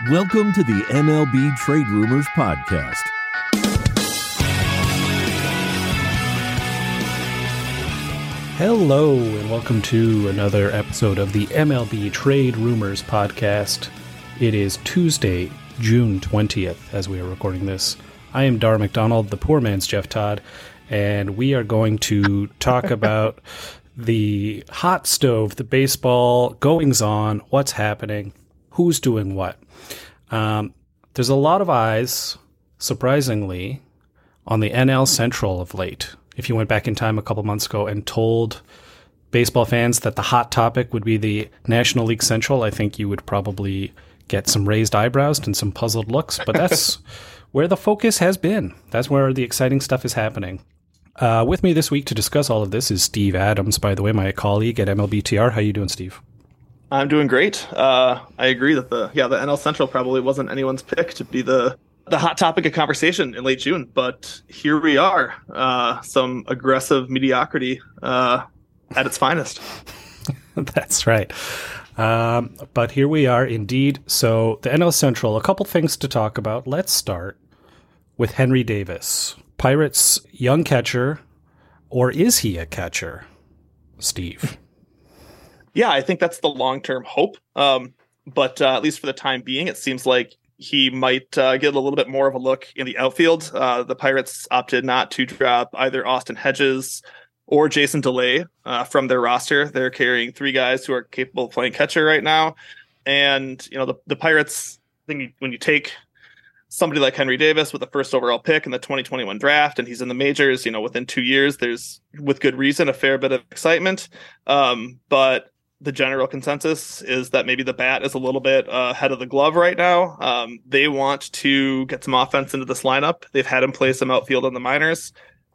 Welcome to the MLB Trade Rumors Podcast. Hello, and welcome to another episode of the MLB Trade Rumors Podcast. It is Tuesday, June 20th, as we are recording this. I am Dar McDonald, the poor man's Jeff Todd, and we are going to talk about the hot stove, the baseball, goings-on, what's happening, who's doing what. There's a lot of eyes, surprisingly, on the NL Central of late. If you went back in time a couple months ago and told baseball fans that the hot topic would be the National League Central, I think you would probably get some raised eyebrows and some puzzled looks. But that's where the focus has been. That's where the exciting stuff is happening. With me this week to discuss all of this is Steve Adams, by the way, my colleague at MLBTR. How you doing, Steve? I'm doing great. I agree that the NL Central probably wasn't anyone's pick to be the hot topic of conversation in late June, but here we are. Some aggressive mediocrity at its finest. That's right. But here we are indeed. So the NL Central, a couple things to talk about. Let's start with Henry Davis, Pirates' young catcher, or is he a catcher, Steve? Yeah, I think that's the long-term hope. But at least for the time being, it seems like he might get a little bit more of a look in the outfield. The Pirates opted not to drop either Austin Hedges or Jason DeLay from their roster. They're carrying three guys who are capable of playing catcher right now. And, you know, the Pirates, I think when you take somebody like Henry Davis with the first overall pick in the 2021 draft, and he's in the majors, you know, within 2 years, there's, with good reason, a fair bit of excitement. But the general consensus is that maybe the bat is a little bit ahead of the glove right now. They want to get some offense into this lineup. They've had him play some outfield in the minors.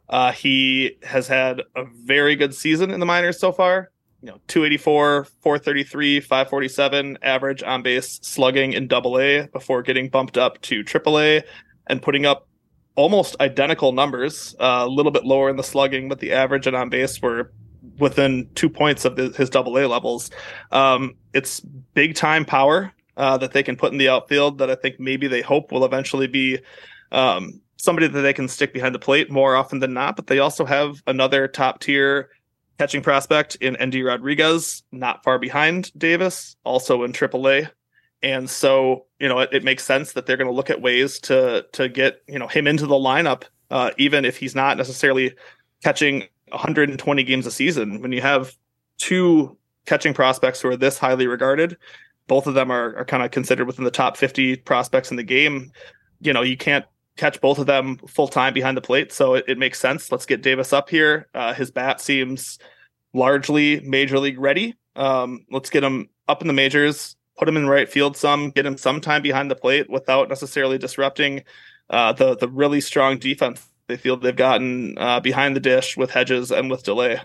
He has had a very good season in the minors so far. You know, 284, 433, 547 average on base slugging in AA before getting bumped up to AAA and putting up almost identical numbers, a little bit lower in the slugging, but the average and on base were within 2 points of his AA levels. It's big time power that they can put in the outfield that I think maybe they hope will eventually be somebody that they can stick behind the plate more often than not. But they also have another top tier catching prospect in Endy Rodriguez, not far behind Davis, also in AAA. And so, you know, it makes sense that they're going to look at ways to get, you know, him into the lineup, even if he's not necessarily catching 120 games a season. When you have two catching prospects who are this highly regarded, both of them are kind of considered within the top 50 prospects in the game. You know, you can't catch both of them full time behind the plate. So it makes sense. Let's get Davis up here. His bat seems largely major league ready. Let's get him up in the majors, put him in right field get him some time behind the plate without necessarily disrupting the really strong defense they feel they've gotten behind the dish with Hedges and with DeLay.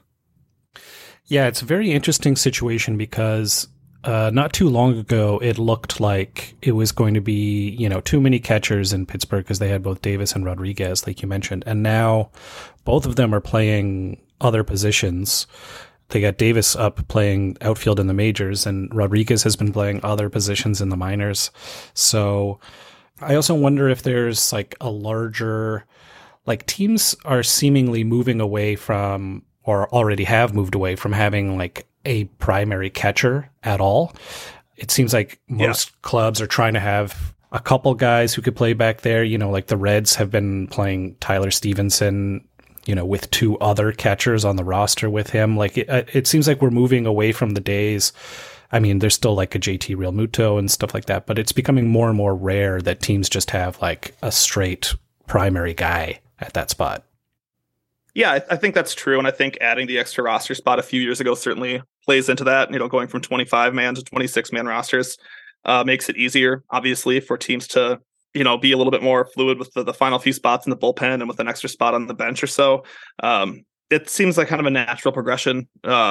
Yeah, it's a very interesting situation because not too long ago, it looked like it was going to be, you know, too many catchers in Pittsburgh because they had both Davis and Rodriguez, like you mentioned. And now both of them are playing other positions. They got Davis up playing outfield in the majors, and Rodriguez has been playing other positions in the minors. So I also wonder if there's like a larger... Like teams are seemingly moving away from, or already have moved away from having like a primary catcher at all. It seems like most clubs are trying to have a couple guys who could play back there. You know, like the Reds have been playing Tyler Stevenson, you know, with two other catchers on the roster with him. Like it seems like we're moving away from the days. I mean, there's still like a JT Realmuto and stuff like that, but it's becoming more and more rare that teams just have like a straight primary guy at that spot. Yeah, I think that's true. And I think adding the extra roster spot a few years ago certainly plays into that. You know, going from 25-man to 26-man rosters makes it easier, obviously, for teams to, you know, be a little bit more fluid with the final few spots in the bullpen and with an extra spot on the bench or so. It seems like kind of a natural progression.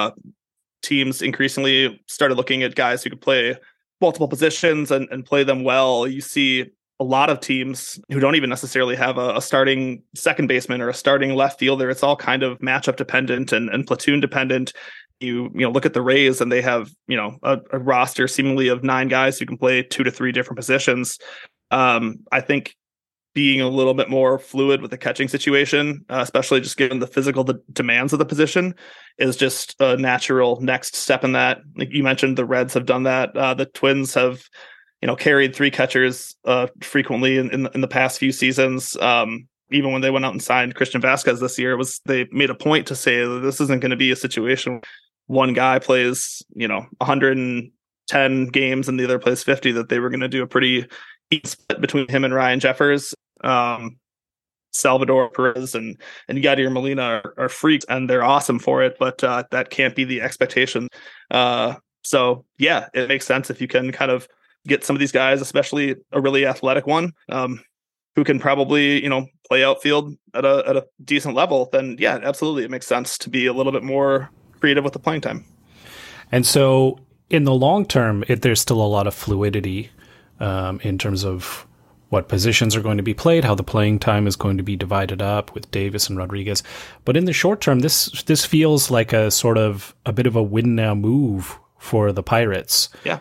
Teams increasingly started looking at guys who could play multiple positions and play them well. You see a lot of teams who don't even necessarily have a starting second baseman or a starting left fielder. It's all kind of matchup dependent and platoon dependent. you look at the Rays and they have, a roster seemingly of 9 guys who can play 2 to 3 different positions. I think being a little bit more fluid with the catching situation, especially just given the physical demands of the position, is just a natural next step in that. Like you mentioned, the Reds have done that. The Twins have, carried 3 catchers frequently in the past few seasons. Even when they went out and signed Christian Vasquez this year, they made a point to say that this isn't going to be a situation where one guy plays, 110 games and the other plays 50, that they were going to do a pretty even split between him and Ryan Jeffers. Salvador Perez and Yadier Molina are freaks, and they're awesome for it, but that can't be the expectation. So yeah, it makes sense if you can kind of get some of these guys, especially a really athletic one, who can probably, play outfield at a decent level, then yeah, absolutely. It makes sense to be a little bit more creative with the playing time. And so in the long term, there's still a lot of fluidity in terms of what positions are going to be played, how the playing time is going to be divided up with Davis and Rodriguez. But in the short term, this feels like a sort of a bit of a win now move for the Pirates. Yeah.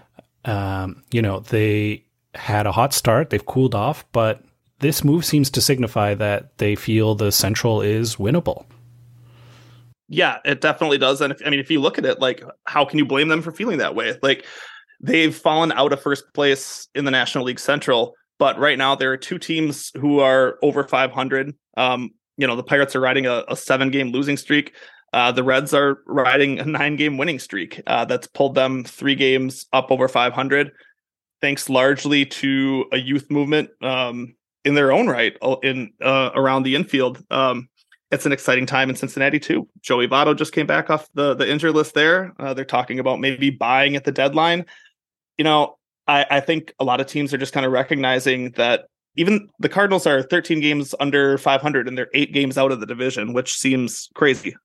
They had a hot start, they've cooled off, but this move seems to signify that they feel the Central is winnable. Yeah, it definitely does. And if you look at it, like, how can you blame them for feeling that way? Like, they've fallen out of first place in the National League Central, but right now there are 2 teams who are over 500. The Pirates are riding a 7-game losing streak. The Reds are riding a 9-game winning streak that's pulled them 3 games up over 500, thanks largely to a youth movement in their own right around the infield. It's an exciting time in Cincinnati too. Joey Votto just came back off the injured list there. They're talking about maybe buying at the deadline. I think a lot of teams are just kind of recognizing that even the Cardinals are 13 games under 500 and they're 8 games out of the division, which seems crazy.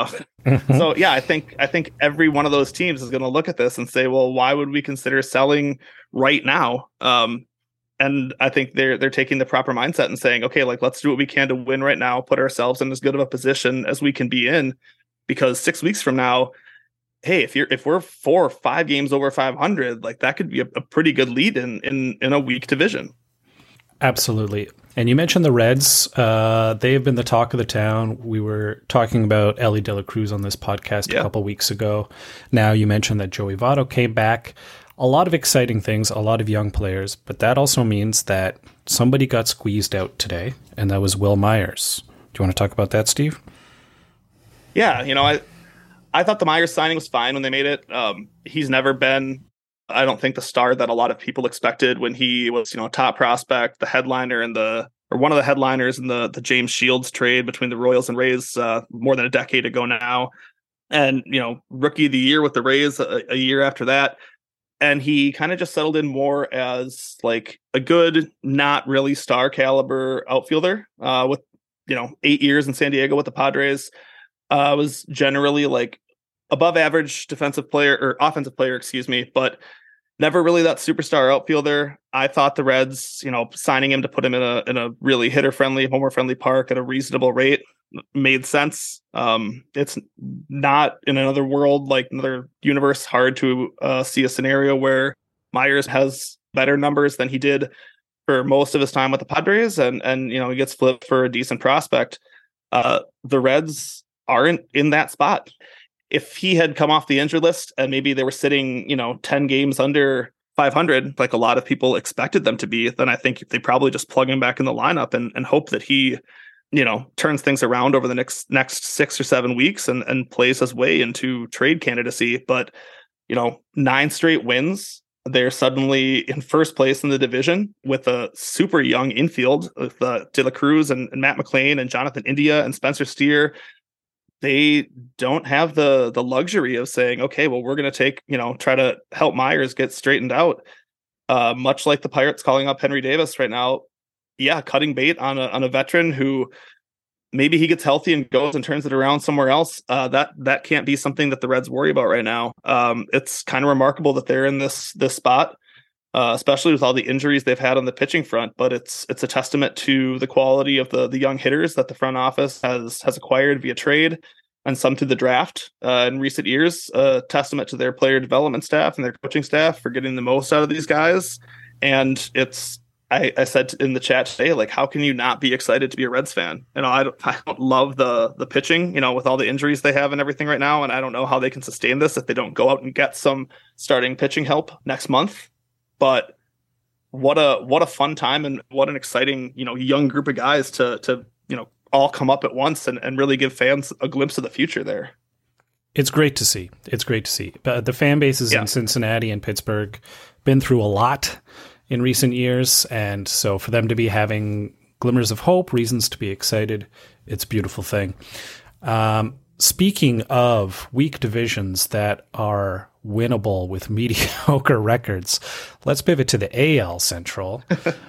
So yeah, I think every one of those teams is going to look at this and say, well, why would we consider selling right now? And I think they're taking the proper mindset and saying, okay, like, let's do what we can to win right now, put ourselves in as good of a position as we can be in, because 6 weeks from now, hey, if we're 4 or 5 games over 500, like, that could be a pretty good lead in a weak division. Absolutely. And you mentioned the Reds. They have been the talk of the town. We were talking about Elly De La Cruz on this podcast a couple weeks ago. Now you mentioned that Joey Votto came back. A lot of exciting things, a lot of young players, but that also means that somebody got squeezed out today, and that was Wil Myers. Do you want to talk about that, Steve? Yeah, I thought the Myers signing was fine when they made it. He's never been, I don't think, the star that a lot of people expected when he was, top prospect, the headliner or one of the headliners in the James Shields trade between the Royals and Rays more than a decade ago now. And, rookie of the year with the Rays a year after that. And he kind of just settled in more as like a good, not really star caliber outfielder with, 8 years in San Diego with the Padres. Was generally like above average offensive player, but never really that superstar outfielder. I thought the Reds, signing him to put him in a really hitter-friendly, homer-friendly park at a reasonable rate made sense. It's not in another world, like another universe, hard to see a scenario where Myers has better numbers than he did for most of his time with the Padres, and he gets flipped for a decent prospect. The Reds aren't in that spot. If he had come off the injured list and maybe they were sitting, 10 games under 500, like a lot of people expected them to be, then I think they probably just plug him back in the lineup and hope that he, turns things around over the next 6 or 7 weeks and plays his way into trade candidacy. But, 9 straight wins, they're suddenly in first place in the division with a super young infield with De La Cruz and Matt McLain and Jonathan India and Spencer Steer. They don't have the luxury of saying, okay, well, we're going to take, try to help Myers get straightened out. Much like the Pirates calling up Henry Davis right now. Yeah, cutting bait on a veteran who maybe he gets healthy and goes and turns it around somewhere else. That can't be something that the Reds worry about right now. It's kind of remarkable that they're in this spot, especially with all the injuries they've had on the pitching front. But it's a testament to the quality of the young hitters that the front office has acquired via trade. and some through the draft in recent years. Testament to their player development staff and their coaching staff for getting the most out of these guys. And I said in the chat today, like, how can you not be excited to be a Reds fan? I don't love the pitching, with all the injuries they have and everything right now. And I don't know how they can sustain this if they don't go out and get some starting pitching help next month. But what a fun time, and what an exciting, young group of guys to all come up at once and really give fans a glimpse of the future there. It's great to see. But the fan bases in Cincinnati and Pittsburgh been through a lot in recent years, and so for them to be having glimmers of hope, reasons to be excited, it's a beautiful thing. Speaking of weak divisions that are winnable with mediocre records, let's pivot to the AL Central.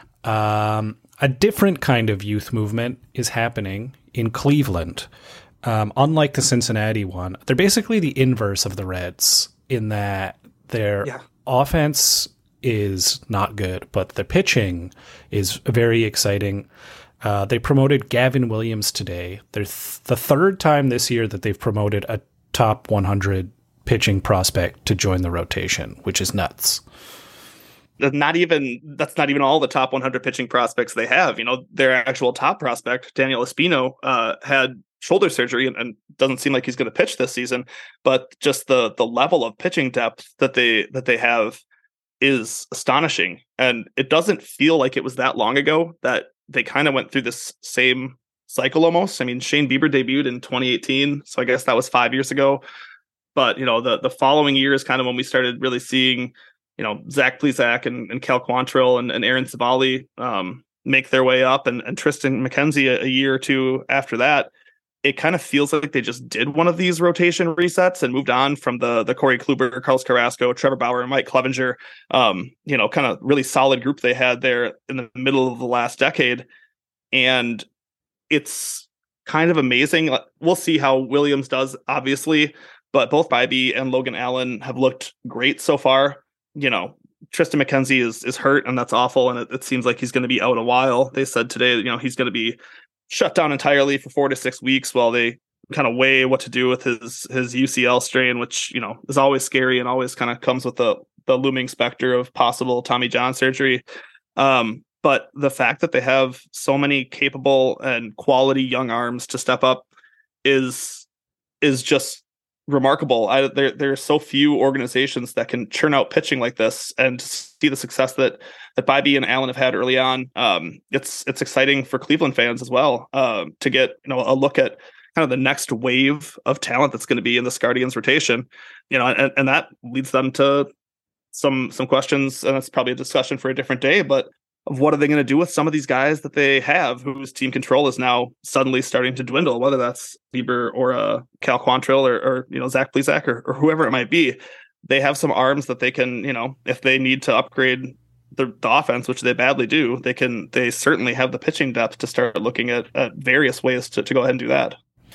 A different kind of youth movement is happening in Cleveland. Unlike the Cincinnati one, they're basically the inverse of the Reds in that their offense is not good, but the pitching is very exciting. They promoted Gavin Williams today. They're the third time this year that they've promoted a top 100 pitching prospect to join the rotation, which is nuts. That's not even all the top 100 pitching prospects they have. Their actual top prospect, Daniel Espino, had shoulder surgery and doesn't seem like he's going to pitch this season. But just the level of pitching depth that they have is astonishing. And it doesn't feel like it was that long ago that they kind of went through this same cycle almost. I mean, Shane Bieber debuted in 2018, so I guess that was 5 years ago. But, the following year is kind of when we started really seeing, Zach Plesac and Cal Quantrill and Aaron Savali make their way up, and Tristan McKenzie a year or two after that. It kind of feels like they just did one of these rotation resets and moved on from the Corey Kluber, Carlos Carrasco, Trevor Bauer, and Mike Clevenger, kind of really solid group they had there in the middle of the last decade. And it's kind of amazing. We'll see how Williams does, obviously, but both Bibee and Logan Allen have looked great so far. Tristan McKenzie is hurt, and that's awful. And it seems like he's going to be out a while. They said today, he's going to be shut down entirely for 4 to 6 weeks while they kind of weigh what to do with his UCL strain, which, is always scary and always kind of comes with the looming specter of possible Tommy John surgery. But the fact that they have so many capable and quality young arms to step up is just remarkable. There are so few organizations that can churn out pitching like this, and to see the success that Bibee and Allen have had early on. It's exciting for Cleveland fans as well, to get a look at kind of the next wave of talent that's going to be in this Guardians rotation. And that leads them to some questions, and that's probably a discussion for a different day, but of what are they going to do with some of these guys that they have, whose team control is now suddenly starting to dwindle, whether that's Bieber or Cal Quantrill or Zach Plesac or whoever it might be. They have some arms that they can, if they need to upgrade the offense, which they badly do, they certainly have the pitching depth to start looking at various ways to go ahead and do that.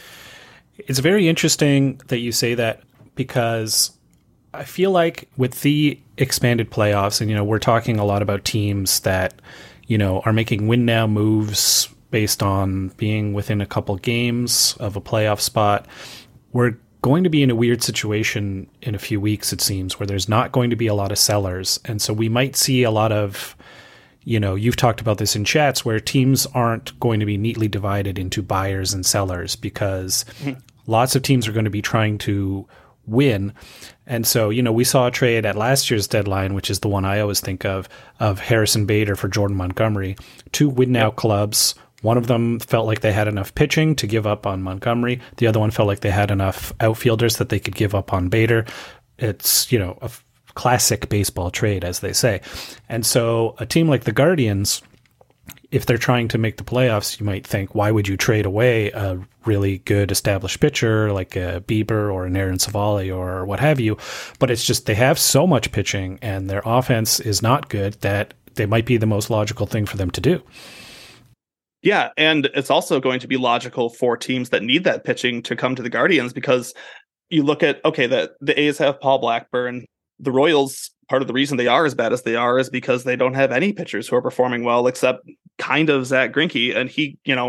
It's very interesting that you say that, because I feel like with the expanded playoffs, and, we're talking a lot about teams that, are making win now moves based on being within a couple games of a playoff spot. We're going to be in a weird situation in a few weeks, it seems, where there's not going to be a lot of sellers. And so we might see a lot of, you've talked about this in chats, where teams aren't going to be neatly divided into buyers and sellers, because lots of teams are going to be trying to win. And so, we saw a trade at last year's deadline, which is the one I always think of Harrison Bader for Jordan Montgomery. 2 win-now clubs. One of them felt like they had enough pitching to give up on Montgomery. The other one felt like they had enough outfielders that they could give up on Bader. It's, a classic baseball trade, as they say. And so a team like the Guardians, if they're trying to make the playoffs, you might think, why would you trade away a really good established pitcher like a Bieber or an Aaron Savali or what have you? But it's just they have so much pitching and their offense is not good that they might be the most logical thing for them to do. Yeah, and it's also going to be logical for teams that need that pitching to come to the Guardians, because you look at, the A's have Paul Blackburn. The Royals, part of the reason they are as bad as they are is because they don't have any pitchers who are performing well, except kind of Zach Greinke. And he,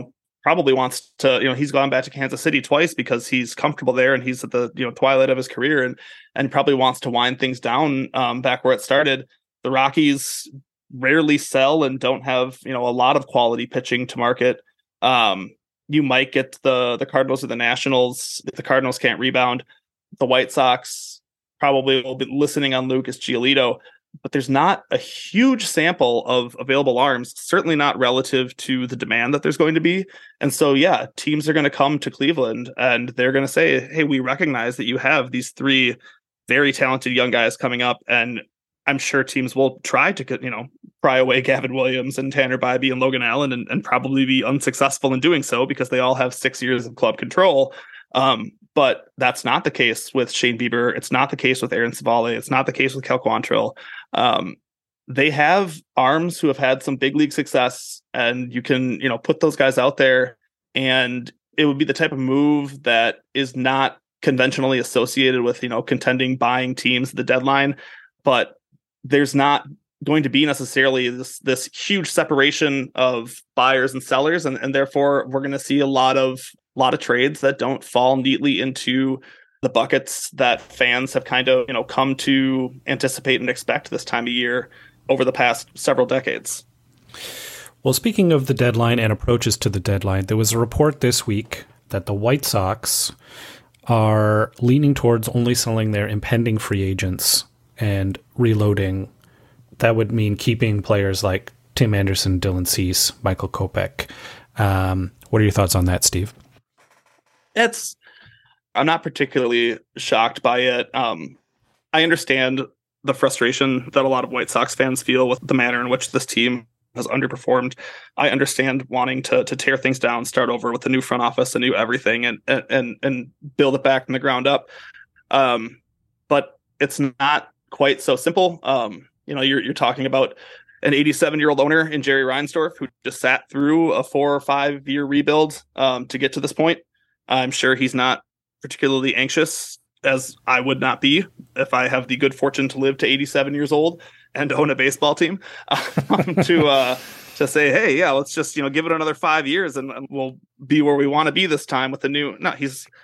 probably wants to, he's gone back to Kansas City twice because he's comfortable there and he's at the, twilight of his career, and probably wants to wind things down back where it started. The Rockies rarely sell and don't have, a lot of quality pitching to market. You might get the Cardinals or the Nationals if the Cardinals can't rebound. The White Sox probably will be listening on Lucas Giolito, but there's not a huge sample of available arms, certainly not relative to the demand that there's going to be. And so, yeah, teams are going to come to Cleveland and they're going to say, hey, we recognize that you have these three very talented young guys coming up. And I'm sure teams will try to, pry away Gavin Williams and Tanner Bybee and Logan Allen and probably be unsuccessful in doing so because they all have 6 years of club control. But that's not the case with Shane Bieber. It's not the case with Aaron Savale. It's not the case with Cal Quantrill. They have arms who have had some big league success, and you can, put those guys out there, and it would be the type of move that is not conventionally associated with, contending buying teams at the deadline. But there's not going to be necessarily this huge separation of buyers and sellers, and therefore we're going to see a lot of trades that don't fall neatly into the buckets that fans have kind of, come to anticipate and expect this time of year over the past several decades. Well, speaking of the deadline and approaches to the deadline, there was a report this week that the White Sox are leaning towards only selling their impending free agents and reloading. That would mean keeping players like Tim Anderson, Dylan Cease, Michael Kopech. What are your thoughts on that, Steve? I'm not particularly shocked by it. I understand the frustration that a lot of White Sox fans feel with the manner in which this team has underperformed. I understand wanting to tear things down, start over with a new front office, a new everything, and build it back from the ground up. But it's not quite so simple. You're talking about an 87-year-old owner in Jerry Reinsdorf who just sat through a 4 or 5 year rebuild to get to this point. I'm sure he's not particularly anxious, as I would not be if I have the good fortune to live to 87 years old and own a baseball team, to say, hey, yeah, let's just, give it another 5 years and we'll be where we want to be this time with the new. No,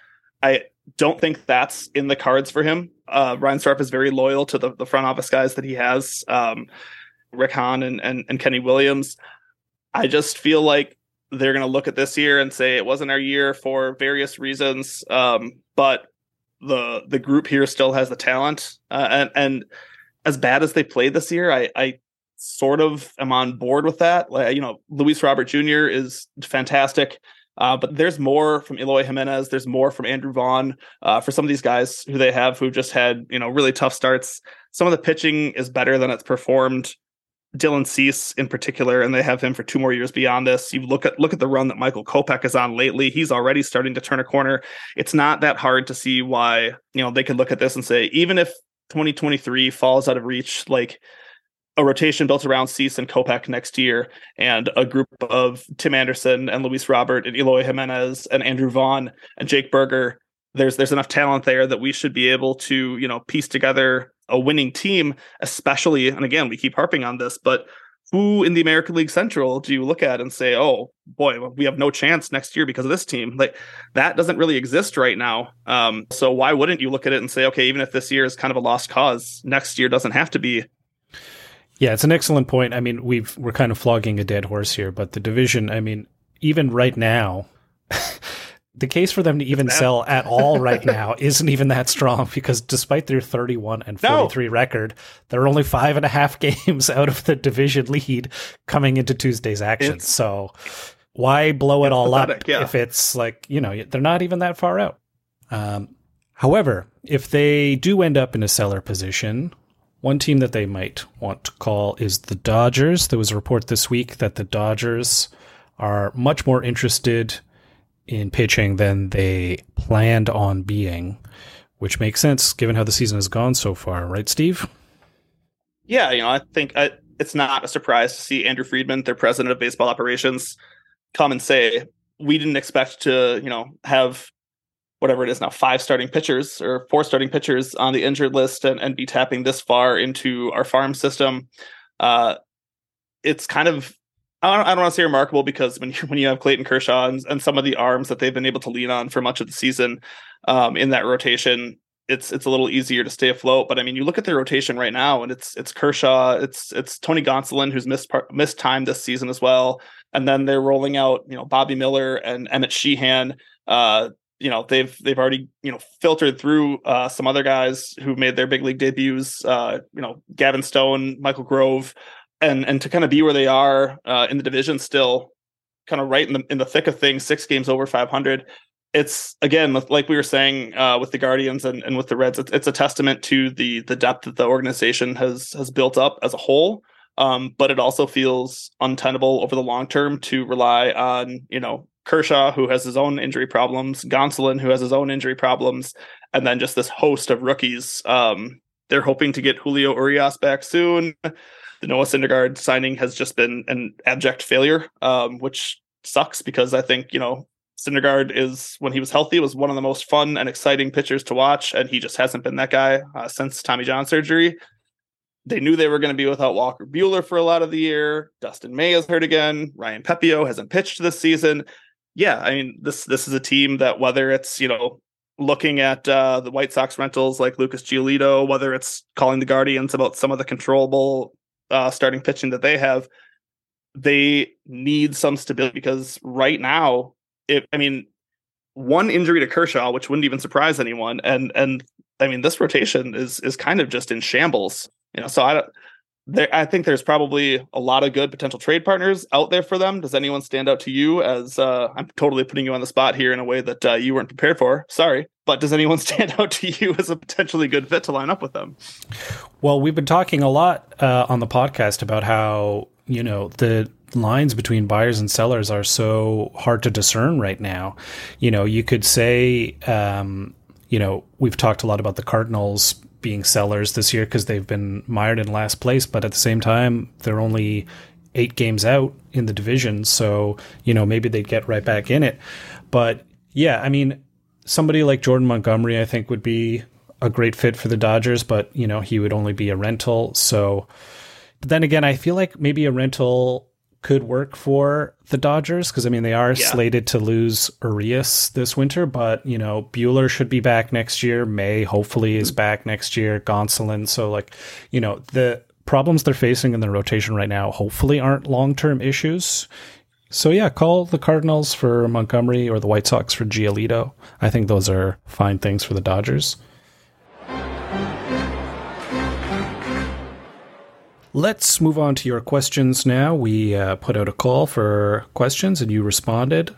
I don't think that's in the cards for him. Reinsdorf is very loyal to the front office guys that he has, Rick Hahn and Kenny Williams. I just feel like they're going to look at this year and say it wasn't our year for various reasons, but the group here still has the talent. And as bad as they played this year, I sort of am on board with that. Luis Robert Jr. is fantastic. But there's more from Eloy Jimenez. There's more from Andrew Vaughn. For some of these guys who they have who just had, really tough starts. Some of the pitching is better than it's performed. Dylan Cease in particular, and they have him for 2 more years beyond this. You look at the run that Michael Kopech is on lately. He's already starting to turn a corner. It's not that hard to see why, they could look at this and say, even if 2023 falls out of reach, like a rotation built around Cease and Kopech next year, and a group of Tim Anderson and Luis Robert and Eloy Jimenez and Andrew Vaughn and Jake Berger, there's enough talent there that we should be able to, piece together a winning team, especially, and again, we keep harping on this, but who in the American League Central do you look at and say, oh boy, we have no chance next year because of this team? Like, that doesn't really exist right now. So why wouldn't you look at it and say, okay, even if this year is kind of a lost cause, next year doesn't have to be. Yeah, it's an excellent point. I mean, we're kind of flogging a dead horse here, but the division, I mean, even right now, the case for them to even sell at all right now isn't even that strong, because despite their 31-43 record, they're only 5.5 games out of the division lead coming into Tuesday's action. So why blow it all up if it's like, they're not even that far out. However, if they do end up in a seller position, one team that they might want to call is the Dodgers. There was a report this week that the Dodgers are much more interested in pitching than they planned on being, which makes sense given how the season has gone so far, right, Steve? Yeah, I think it's not a surprise to see Andrew Friedman, their president of baseball operations, come and say, we didn't expect to, have whatever it is now, 5 starting pitchers or 4 starting pitchers on the injured list and be tapping this far into our farm system. It's kind of I don't want to say remarkable because when you have Clayton Kershaw and some of the arms that they've been able to lean on for much of the season in that rotation, it's a little easier to stay afloat. But I mean, you look at their rotation right now, and it's Kershaw, it's Tony Gonsolin, who's missed time this season as well, and then they're rolling out Bobby Miller and Emmett Sheehan. They've already filtered through some other guys who made their big league debuts. Gavin Stone, Michael Grove. And to kind of be where they are in the division, still kind of right in the thick of things, 6 games over 500. It's, again, like we were saying with the Guardians and with the Reds, it's a testament to the depth that the organization has built up as a whole. But it also feels untenable over the long term to rely on Kershaw, who has his own injury problems, Gonsolin, who has his own injury problems, and then just this host of rookies. They're hoping to get Julio Urias back soon. The Noah Syndergaard signing has just been an abject failure, which sucks because I think, Syndergaard is, when he was healthy, was one of the most fun and exciting pitchers to watch, and he just hasn't been that guy since Tommy John surgery. They knew they were going to be without Walker Buehler for a lot of the year. Dustin May is hurt again. Ryan Pepio hasn't pitched this season. Yeah, I mean, this is a team that, whether it's, looking at the White Sox rentals like Lucas Giolito, whether it's calling the Guardians about some of the controllable starting pitching that they need some stability, because right now, one injury to Kershaw, which wouldn't even surprise anyone, and I mean, this rotation is kind of just in shambles. So I think there's probably a lot of good potential trade partners out there for them. Does anyone stand out to you as I'm totally putting you on the spot here in a way that you weren't prepared for? Sorry. But does anyone stand out to you as a potentially good fit to line up with them? Well, we've been talking a lot on the podcast about how, the lines between buyers and sellers are so hard to discern right now. You could say, we've talked a lot about the Cardinals being sellers this year because they've been mired in last place, but at the same time, they're only 8 games out in the division. So, maybe they'd get right back in it. But yeah, I mean, somebody like Jordan Montgomery, I think, would be a great fit for the Dodgers, but, he would only be a rental. So, but then again, I feel like maybe a rental could work for the Dodgers because, I mean, they are slated to lose Urias this winter, but, Buehler should be back next year. May hopefully is back next year. Gonsolin. So, the problems they're facing in the rotation right now hopefully aren't long-term issues. So, yeah, call the Cardinals for Montgomery or the White Sox for Giolito. I think those are fine things for the Dodgers. Let's move on to your questions now. We put out a call for questions and you responded.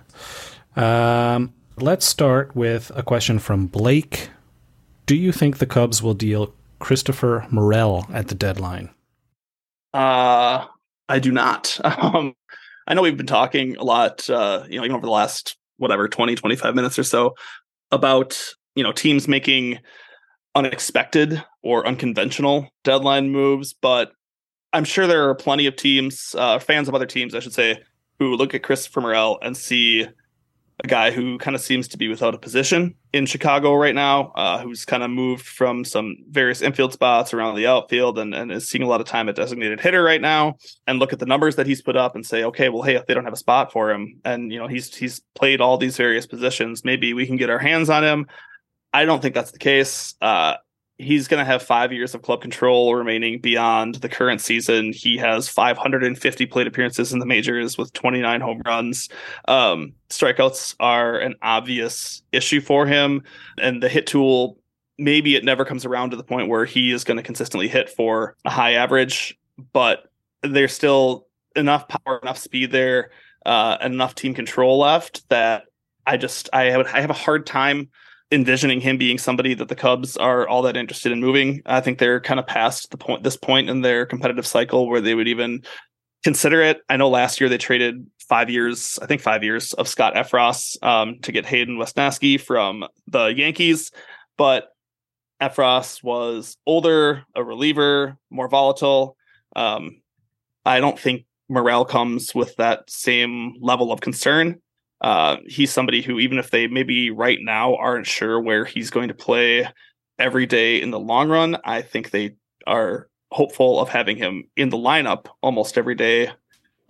Let's start with a question from Blake. Do you think the Cubs will deal Christopher Morel at the deadline? I do not. I know we've been talking a lot, even over the last, 20, 25 minutes or so about, teams making unexpected or unconventional deadline moves, but I'm sure there are plenty of teams, fans of other teams, I should say, who look at Christopher Morel and see a guy who kind of seems to be without a position in Chicago right now, who's kind of moved from some various infield spots around the outfield and is seeing a lot of time at designated hitter right now, and look at the numbers that he's put up and say, okay, well, hey, if they don't have a spot for him and, he's played all these various positions, maybe we can get our hands on him. I don't think that's the case. He's going to have 5 years of club control remaining beyond the current season. He has 550 plate appearances in the majors with 29 home runs. Strikeouts are an obvious issue for him. And the hit tool, maybe it never comes around to the point where he is going to consistently hit for a high average, but there's still enough power, enough speed there, and enough team control left that I have a hard time envisioning him being somebody that the Cubs are all that interested in moving. I think they're kind of past this point in their competitive cycle where they would even consider it. I know last year they traded 5 years of Scott Effross to get Hayden Wesneski from the Yankees, but Effross was older, a reliever, more volatile. I don't think Morel comes with that same level of concern. He's somebody who, even if they maybe right now aren't sure where he's going to play every day in the long run, I think they are hopeful of having him in the lineup almost every day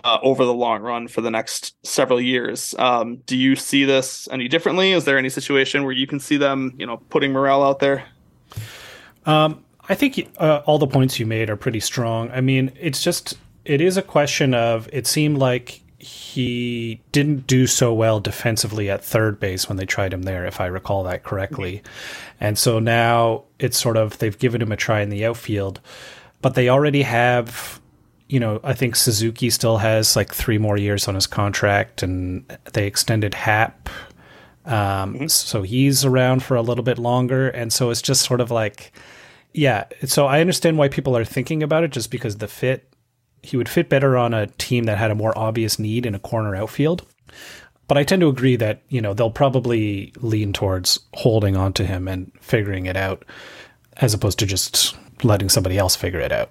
over the long run for the next several years. Do you see this any differently? Is there any situation where you can see them, putting Morel out there? I think all the points you made are pretty strong. I mean, it is a question of, it seemed like he didn't do so well defensively at third base when they tried him there, if I recall that correctly. And so now it's sort of, they've given him a try in the outfield, but they already have, I think Suzuki still has like 3 more years on his contract, and they extended Happ. So he's around for a little bit longer. And so it's just sort of like, yeah. So I understand why people are thinking about it, just because he would fit better on a team that had a more obvious need in a corner outfield. But I tend to agree that, they'll probably lean towards holding on to him and figuring it out, as opposed to just letting somebody else figure it out.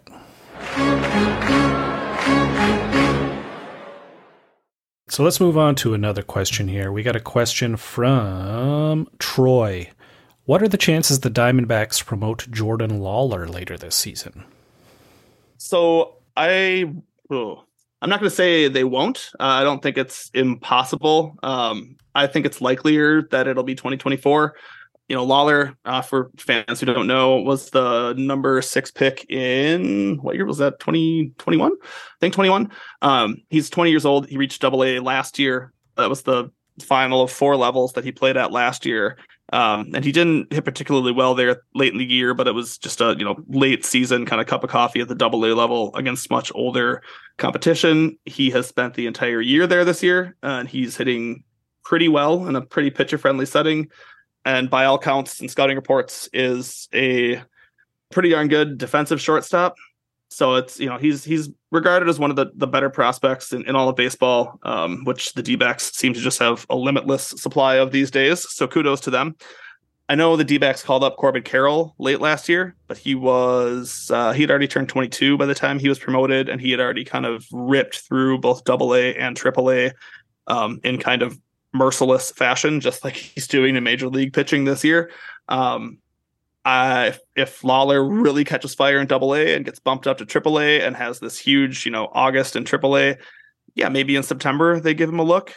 So let's move on to another question here. We got a question from Troy. What are the chances the Diamondbacks promote Jordan Lawler later this season? So I'm not going to say they won't. I don't think it's impossible. I think it's likelier that it'll be 2024. Lawler, for fans who don't know, was the number 6 pick in, what year was that? 2021? I think 21. He's 20 years old. He reached AA last year. That was the final of 4 levels that he played at last year. And he didn't hit particularly well there late in the year, but it was just a, late season kind of cup of coffee at the AA level against much older competition. He has spent the entire year there this year, and he's hitting pretty well in a pretty pitcher-friendly setting. And by all counts and scouting reports, is a pretty darn good defensive shortstop. So it's, he's regarded as one of the better prospects in all of baseball, which the D-backs seem to just have a limitless supply of these days. So kudos to them. I know the D-backs called up Corbin Carroll late last year, but he'd already turned 22 by the time he was promoted, and he had already kind of ripped through both AA and AAA in kind of merciless fashion, just like he's doing in Major League pitching this year. If Lawler really catches fire in AA and gets bumped up to AAA and has this huge, August in AAA, yeah, maybe in September they give him a look.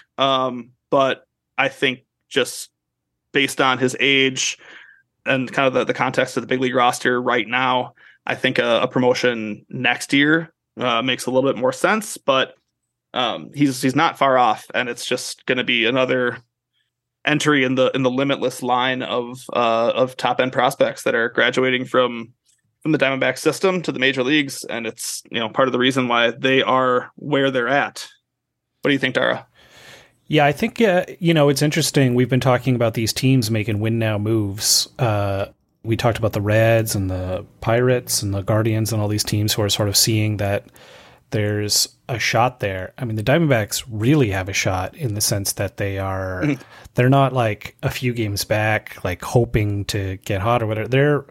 But I think just based on his age and kind of the context of the big league roster right now, I think a promotion next year makes a little bit more sense. But he's not far off, and it's just going to be another entry in the limitless line of top end prospects that are graduating from the Diamondback system to the major leagues, and it's part of the reason why they are where they're at. What do you think, Dara? Yeah, I think it's interesting. We've been talking about these teams making win now moves. We talked about the Reds and the Pirates and the Guardians and all these teams who are sort of seeing that there's a shot there. I mean, the Diamondbacks really have a shot in the sense that they're not like a few games back, like hoping to get hot or whatever. They're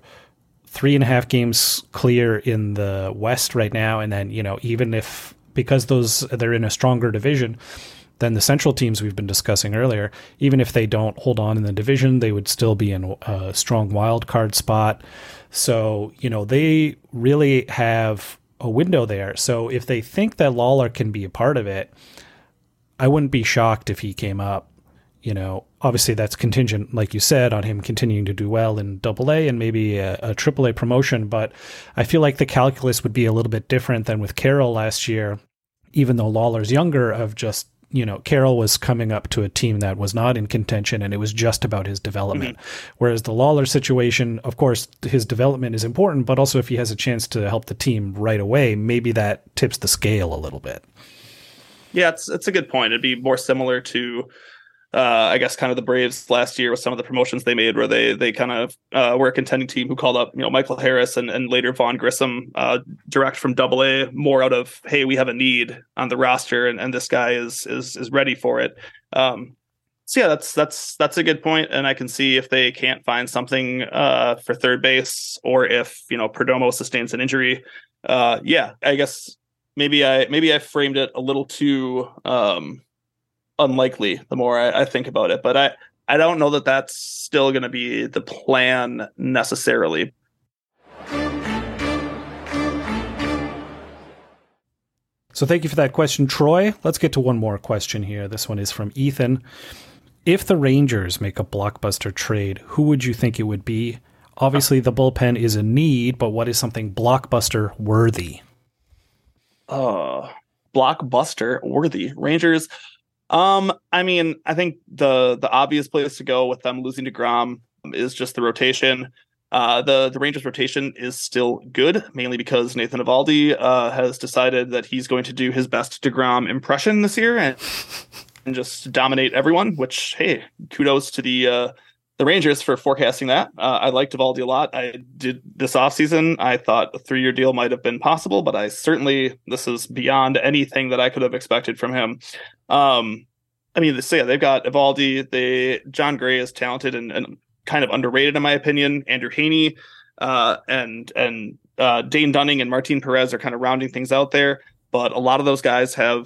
3.5 games clear in the West right now. And then, even if, because they're in a stronger division than the Central teams we've been discussing earlier, even if they don't hold on in the division, they would still be in a strong wild card spot. So, they really have a window there. So if they think that Lawler can be a part of it, I wouldn't be shocked if he came up. Obviously that's contingent, like you said, on him continuing to do well in AA and maybe a AAA promotion. But I feel like the calculus would be a little bit different than with Carroll last year, even though Lawler's younger, of just, Carroll was coming up to a team that was not in contention, and it was just about his development. Mm-hmm. Whereas the Lawler situation, of course, his development is important, but also if he has a chance to help the team right away, maybe that tips the scale a little bit. Yeah, it's a good point. It'd be more similar to, I guess, kind of the Braves last year with some of the promotions they made, where they kind of were a contending team who called up, Michael Harris and later Vaughn Grissom direct from AA, more out of, hey, we have a need on the roster and this guy is ready for it. So yeah, that's a good point, and I can see if they can't find something for third base, or if Perdomo sustains an injury. Yeah, I guess maybe I framed it a little too unlikely the more I think about it, but I don't know that that's still going to be the plan necessarily. So thank you for that question, Troy. Let's get to one more question here. This one is from Ethan. If the Rangers make a blockbuster trade, who would you think it would be? Obviously, the bullpen is a need, but what is something blockbuster worthy? Blockbuster worthy. Rangers. I mean, I think the obvious place to go with them losing DeGrom is just the rotation. The Rangers rotation is still good, mainly because Nathan Eovaldi has decided that he's going to do his best DeGrom impression this year and just dominate everyone, which, hey, kudos to the Rangers for forecasting that. I liked Eovaldi a lot. I did this offseason. I thought a 3-year deal might have been possible, but this is beyond anything that I could have expected from him. I mean, they've got Eovaldi. John Gray is talented and kind of underrated in my opinion. Andrew Heaney and Dane Dunning and Martin Perez are kind of rounding things out there, but a lot of those guys have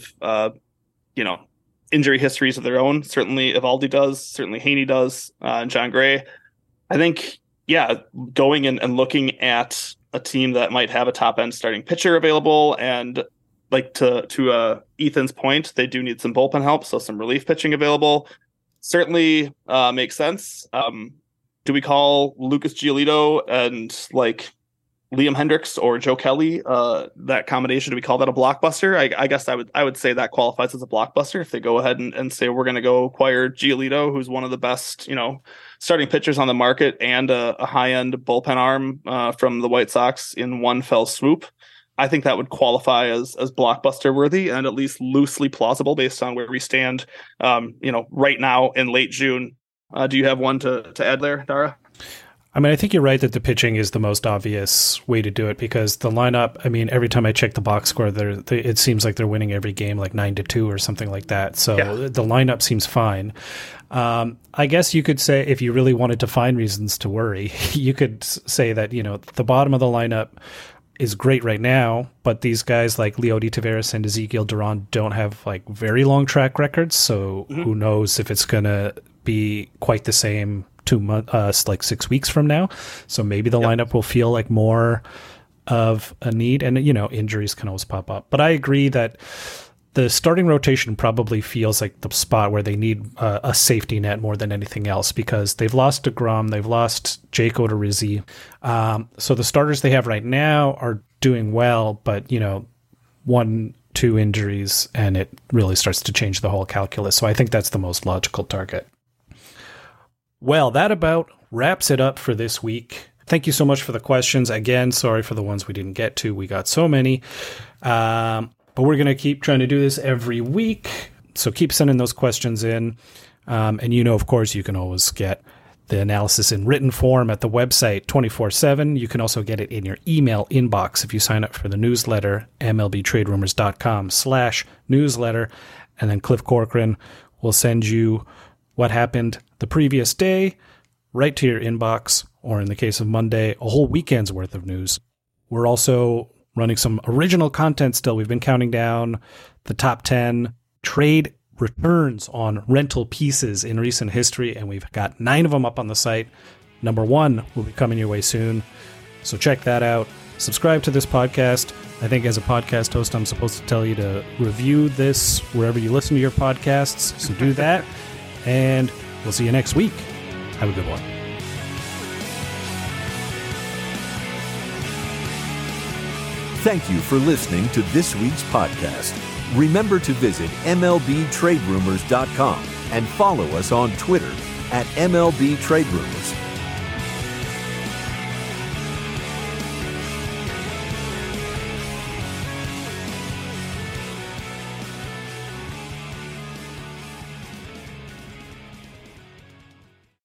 injury histories of their own. Certainly Eovaldi does, certainly Heaney does, and John Gray. I think, going and looking at a team that might have a top end starting pitcher available, and like to Ethan's point, they do need some bullpen help, so some relief pitching available certainly makes sense. Do we call Lucas Giolito and like Liam Hendricks or Joe Kelly, that combination, do we call that a blockbuster? I guess I would say that qualifies as a blockbuster if they go ahead and say we're going to go acquire Giolito, who's one of the best, starting pitchers on the market and a high-end bullpen arm from the White Sox in one fell swoop. I think that would qualify as blockbuster worthy and at least loosely plausible based on where we stand, right now in late June. Do you have one to add there, Dara? I mean, I think you're right that the pitching is the most obvious way to do it because the lineup, I mean, every time I check the box score, it seems like they're winning every game like 9-2 or something like that. So The lineup seems fine. I guess you could say if you really wanted to find reasons to worry, you could say that, the bottom of the lineup is great right now, but these guys like Leody Taveras and Ezekiel Duran don't have like very long track records. So Who knows if it's going to be quite the same 2 months, like 6 weeks from now. So maybe the lineup will feel like more of a need, and injuries can always pop up. But I agree that the starting rotation probably feels like the spot where they need a safety net more than anything else because they've lost DeGrom, they've lost Jake Odorizzi. So the starters they have right now are doing well, but 1-2 injuries and it really starts to change the whole calculus. So I think that's the most logical target. Well, that about wraps it up for this week. Thank you so much for the questions. Again, sorry for the ones we didn't get to. We got so many. But we're going to keep trying to do this every week. So keep sending those questions in. And of course, you can always get the analysis in written form at the website 24/7. You can also get it in your email inbox if you sign up for the newsletter, mlbtraderumors.com/newsletter. And then Cliff Corcoran will send you what happened the previous day right to your inbox, or in the case of Monday, a whole weekend's worth of news. We're also running some original content still. We've been counting down the top 10 trade returns on rental pieces in recent history, and we've got 9 of them up on the site. Number 1 will be coming your way soon, so check that out. Subscribe to this podcast. I think as a podcast host, I'm supposed to tell you to review this wherever you listen to your podcasts, so do that, and we'll see you next week. Have a good one. Thank you for listening to this week's podcast. Remember to visit MLBTradeRumors.com and follow us on Twitter at MLB Trade Rumors.